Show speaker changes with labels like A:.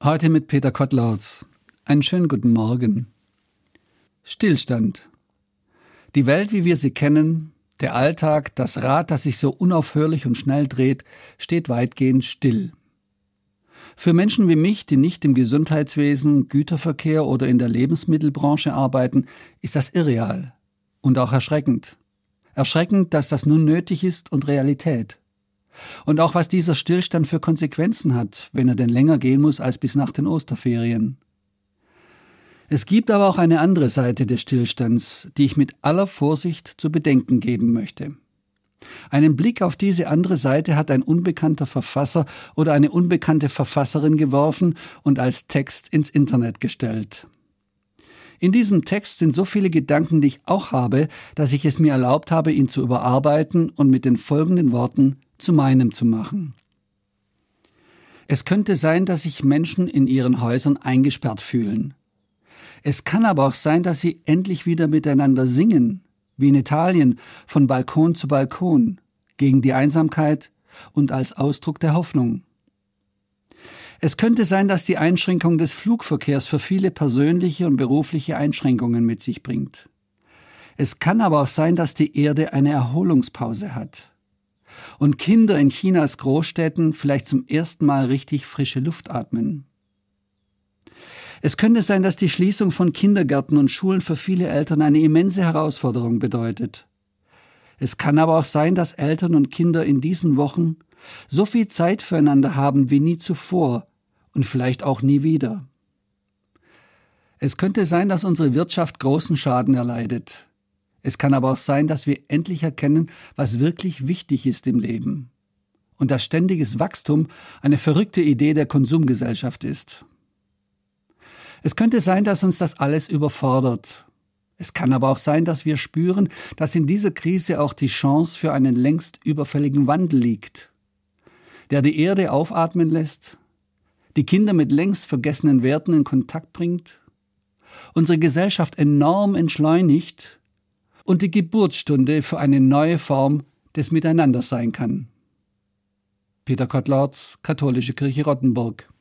A: Heute mit Peter Kottlautz. Einen schönen guten Morgen. Stillstand. Die Welt, wie wir sie kennen, der Alltag, das Rad, das sich so unaufhörlich und schnell dreht, steht weitgehend still. Für Menschen wie mich, die nicht im Gesundheitswesen, Güterverkehr oder in der Lebensmittelbranche arbeiten, ist das irreal und auch erschreckend. Erschreckend, dass das nun nötig ist und Realität. Und auch was dieser Stillstand für Konsequenzen hat, wenn er denn länger gehen muss als bis nach den Osterferien. Es gibt aber auch eine andere Seite des Stillstands, die ich mit aller Vorsicht zu bedenken geben möchte. Einen Blick auf diese andere Seite hat ein unbekannter Verfasser oder eine unbekannte Verfasserin geworfen und als Text ins Internet gestellt. In diesem Text sind so viele Gedanken, die ich auch habe, dass ich es mir erlaubt habe, ihn zu überarbeiten und mit den folgenden Worten zu meinem zu machen. Es könnte sein, dass sich Menschen in ihren Häusern eingesperrt fühlen. Es kann aber auch sein, dass sie endlich wieder miteinander singen, wie in Italien, von Balkon zu Balkon, gegen die Einsamkeit und als Ausdruck der Hoffnung. Es könnte sein, dass die Einschränkung des Flugverkehrs für viele persönliche und berufliche Einschränkungen mit sich bringt. Es kann aber auch sein, dass die Erde eine Erholungspause hat und Kinder in Chinas Großstädten vielleicht zum ersten Mal richtig frische Luft atmen. Es könnte sein, dass die Schließung von Kindergärten und Schulen für viele Eltern eine immense Herausforderung bedeutet. Es kann aber auch sein, dass Eltern und Kinder in diesen Wochen so viel Zeit füreinander haben wie nie zuvor und vielleicht auch nie wieder. Es könnte sein, dass unsere Wirtschaft großen Schaden erleidet. Es kann aber auch sein, dass wir endlich erkennen, was wirklich wichtig ist im Leben und dass ständiges Wachstum eine verrückte Idee der Konsumgesellschaft ist. Es könnte sein, dass uns das alles überfordert. Es kann aber auch sein, dass wir spüren, dass in dieser Krise auch die Chance für einen längst überfälligen Wandel liegt, der die Erde aufatmen lässt, die Kinder mit längst vergessenen Werten in Kontakt bringt, unsere Gesellschaft enorm entschleunigt und die Geburtsstunde für eine neue Form des Miteinanders sein kann. Peter Kottlautz, Katholische Kirche Rottenburg.